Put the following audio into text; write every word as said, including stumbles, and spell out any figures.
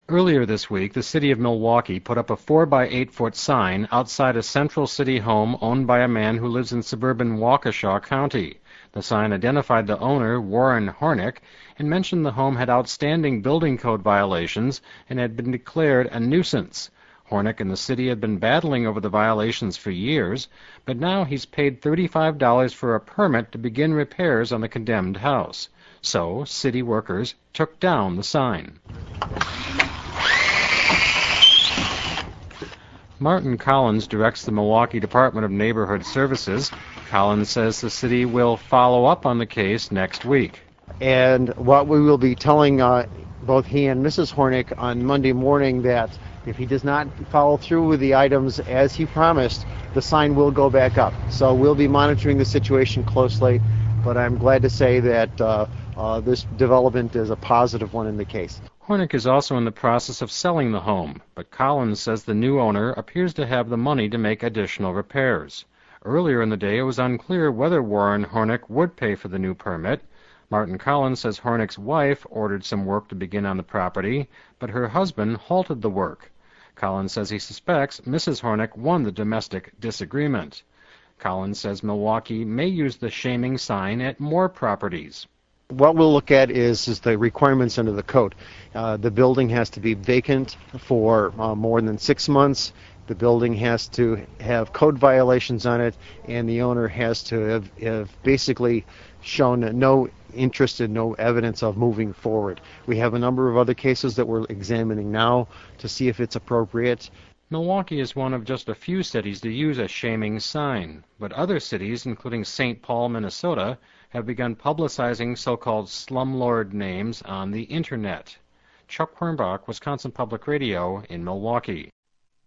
Earlier this week, the city of Milwaukee put up a four by eight foot sign outside a central city home owned by a man who lives in suburban Waukesha County. The sign identified the owner, Warren Hornick, and mentioned the home had outstanding building code violations and had been declared a nuisance. Hornick and the city had been battling over the violations for years, but now he's paid thirty-five dollars for a permit to begin repairs on the condemned house. So, city workers took down the sign. Martin Collins directs the Milwaukee Department of Neighborhood Services. Collins says the city will follow up on the case next week. And what we will be telling uh, both he and Missus Hornick on Monday morning that if he does not follow through with the items as he promised, the sign will go back up. So we'll be monitoring the situation closely, but I'm glad to say that uh, uh, this development is a positive one in the case. Hornick is also in the process of selling the home, but Collins says the new owner appears to have the money to make additional repairs. Earlier in the day, it was unclear whether Warren Hornick would pay for the new permit. Martin Collins says Hornick's wife ordered some work to begin on the property, but her husband halted the work. Collins says he suspects Missus Hornick won the domestic disagreement. Collins says Milwaukee may use the shaming sign at more properties. What we'll look at is, is the requirements under the code. Uh, the building has to be vacant for uh, more than six months. The building has to have code violations on it, and the owner has to have, have basically shown no interest in no evidence of moving forward. We have a number of other cases that we're examining now to see if it's appropriate. Milwaukee is one of just a few cities to use a shaming sign, but other cities, including Saint Paul, Minnesota, have begun publicizing so-called slumlord names on the Internet. Chuck Quirmbach, Wisconsin Public Radio in Milwaukee.